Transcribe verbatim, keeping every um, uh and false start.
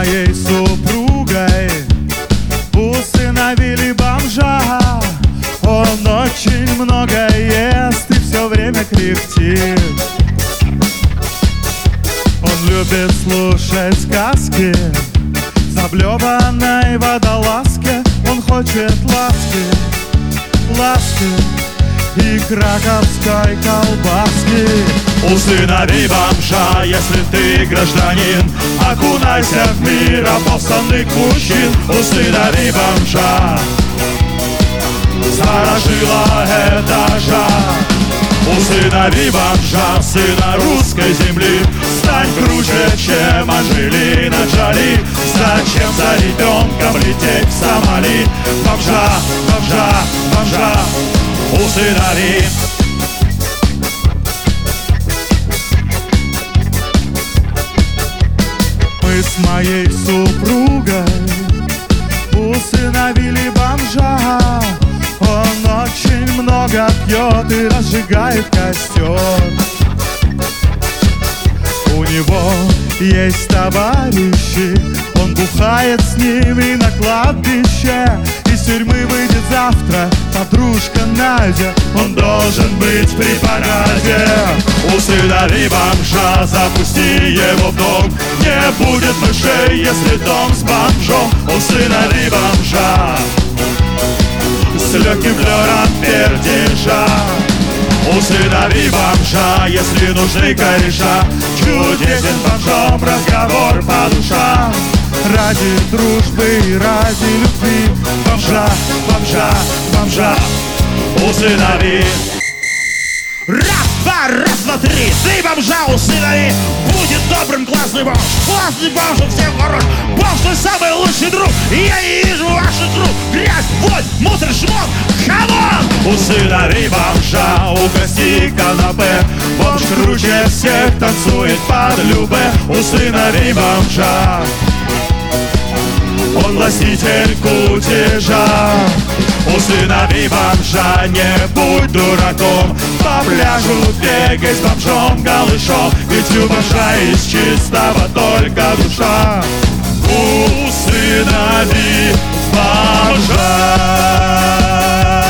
моей супругой усыновили бомжа. Он очень много ест и все время кряхтит. Он любит слушать сказки в заблеванной водолазке. Он хочет ласки, ласки и краковской колбаски. Усынови бомжа, если ты гражданин, окунайся в мир обоссанных мужчин. Усынови бомжа, старожила этажа. Усынови бомжа, сына русской земли. Стань круче, чем Анджелина Джоли. Зачем за ребенком лететь в Сомали? Бомжа, бомжа, бомжа, усынови. Мы с моей супругой усыновили бомжа. Он очень много пьет и разжигает костер. У него есть товарищи, он бухает с ними на кладбище. Из тюрьмы выйдет завтра подружка Надя. Он должен быть при параде. Усынови бомжа, запусти его в дом. Не будет мышей, если дом с бомжом. Усынови бомжа с легким флером пердежа. Усынови бомжа, если нужны кореша. Чудесен бомжом разговор по душам. Ради дружбы и ради любви Бомжа, бомжа, бомжа, усынови. Раз, два, раз, два, три. Ты бомжа усынови. Будет добрым классный бомж. Классный бомж, он всем хорош. Бомж твой самый лучший друг. И я не вижу ваших рук. Грязь, вонь, мусор, шмот. Камон! Усынови бомжа, угости канапе. Бомж круче всех танцует под любэ. Усынови бомжа, он властитель кутежа. Усынови бомжа, не будь дураком. По пляжу бегай с бомжом голышом. Ведь у бомжа из чистого только душа. Усынови бомжа.